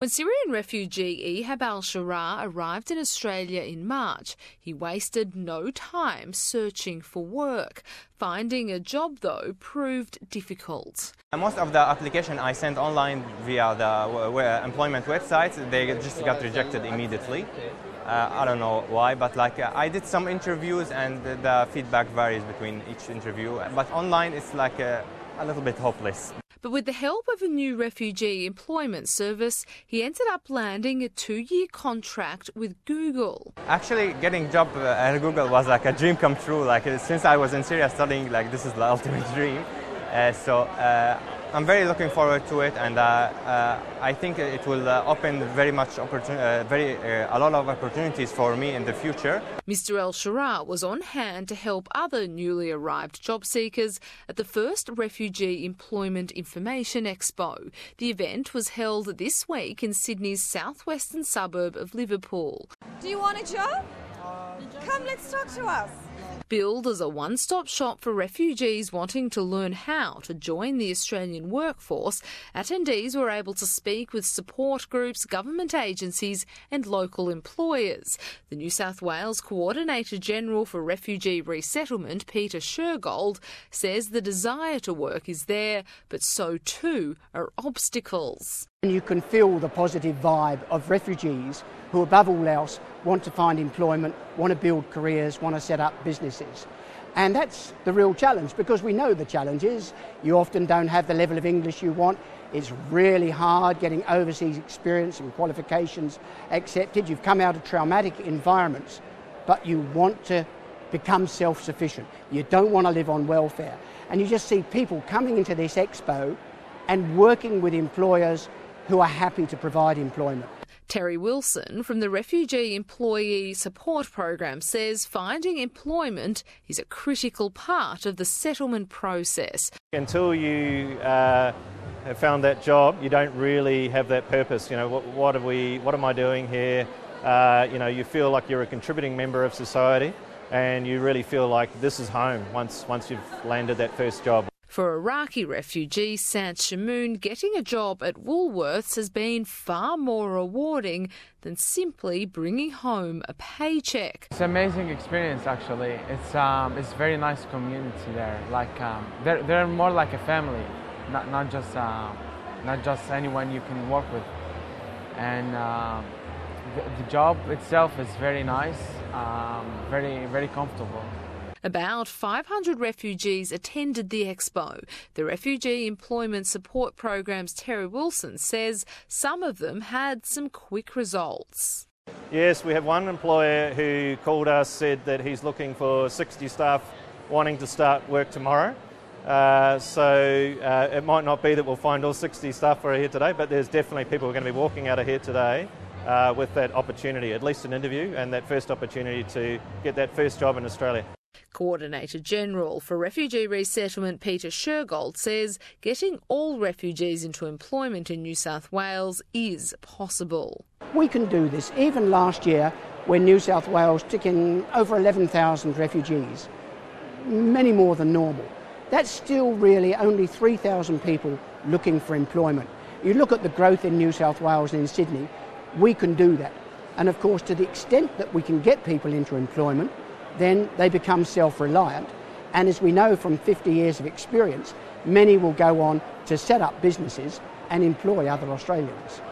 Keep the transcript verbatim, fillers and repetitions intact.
When Syrian refugee Ehab al-Sharaa arrived in Australia in March, he wasted no time searching for work. Finding a job, though, proved difficult. Most of the application I sent online via the employment websites, they just got rejected immediately. Uh, I don't know why, but like uh, I did some interviews and the, the feedback varies between each interview. But online it's like a, a little bit hopeless. But with the help of a new refugee employment service, he ended up landing a two-year contract with Google. Actually, getting a job at Google was like a dream come true. Like since I was in Syria studying, like this is the ultimate dream. Uh, so uh, I'm very looking forward to it, and uh, uh, I think it will uh, open very much opportun- uh, very uh, a lot of opportunities for me in the future. Mister al-Sharaa was on hand to help other newly arrived job seekers at the first Refugee Employment Information Expo. The event was held this week in Sydney's southwestern suburb of Liverpool. Do you want a job? Come, let's talk to us. Billed as a one-stop shop for refugees wanting to learn how to join the Australian workforce, attendees were able to speak with support groups, government agencies and local employers. The New South Wales Coordinator-General for Refugee Resettlement, Peter Shergold, says the desire to work is there, but so too are obstacles. You can feel the positive vibe of refugees who, above all else, want to find employment, want to build careers, want to set up businesses. And that's the real challenge, because we know the challenge is you often don't have the level of English you want. It's really hard getting overseas experience and qualifications accepted. You've come out of traumatic environments, but you want to become self-sufficient. You don't want to live on welfare. And you just see people coming into this expo and working with employers who are happy to provide employment. Terry Wilson from the Refugee Employee Support Program says finding employment is a critical part of the settlement process. Until you uh, have found that job, you don't really have that purpose. You know, what, what are we? What am I doing here? Uh, you know, you feel like you're a contributing member of society, and you really feel like this is home once once you've landed that first job. For Iraqi refugee Sant Shamoon, getting a job at Woolworths has been far more rewarding than simply bringing home a paycheck. It's an amazing experience, actually. It's um, it's very nice community there. Like um, they're they're more like a family, not not just uh, not just anyone you can work with. And uh, the, the job itself is very nice, um, very very comfortable. About five hundred refugees attended the expo. The Refugee Employment Support Program's Terry Wilson says some of them had some quick results. Yes, we have one employer who called us, said that he's looking for sixty staff wanting to start work tomorrow. Uh, so uh, it might not be that we'll find all sixty staff for here today, but there's definitely people who are going to be walking out of here today uh, with that opportunity, at least an interview and that first opportunity to get that first job in Australia. Coordinator-General for Refugee Resettlement Peter Shergold says getting all refugees into employment in New South Wales is possible. We can do this. Even last year, when New South Wales took in over eleven thousand refugees, many more than normal, that's still really only three thousand people looking for employment. You look at the growth in New South Wales and in Sydney, we can do that. And of course, to the extent that we can get people into employment, then they become self-reliant. And as we know from fifty years of experience, many will go on to set up businesses and employ other Australians.